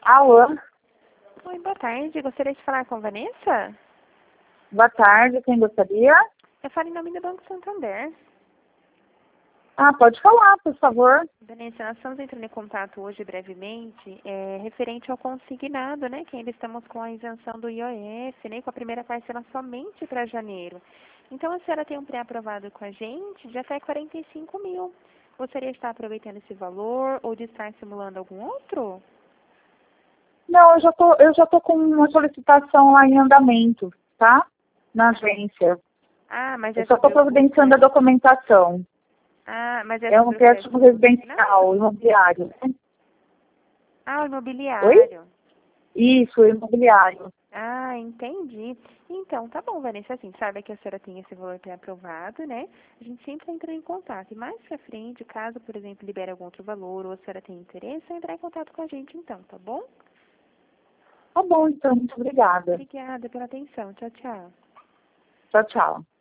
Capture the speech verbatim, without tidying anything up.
Alô, Oi, boa tarde. Gostaria de falar com a Vanessa? boa tarde, quem gostaria? Eu falo em nome do Banco Santander. Ah, pode falar, por favor. Vanessa, nós estamos entrando em contato hoje brevemente, é, referente ao consignado, né? Que ainda estamos com a isenção do I O F, né? Com a primeira parcela somente para janeiro. Então, a senhora tem um pré-aprovado com a gente de até quarenta e cinco mil. Gostaria de estar aproveitando esse valor ou de estar simulando algum outro? Não, eu já tô, eu já tô com uma solicitação lá em andamento, tá? Na agência. Ah, mas Eu é só estou sobre o providenciando a processo. documentação. Ah, mas é É um sobre o processo crédito de consignado? residencial, imobiliário. Ah, o Oi? imobiliário. Isso, imobiliário. Ah, entendi. Então, tá bom, Vanessa, assim, sabe que a senhora tem esse valor pré-aprovado, né? A gente sempre entra em contato. E mais pra frente, caso, por exemplo, libere algum outro valor ou a senhora tenha interesse, é entrar em contato com a gente, então, tá bom? Tá bom, então, muito obrigada. Obrigada pela atenção. Tchau, tchau. Tchau, tchau.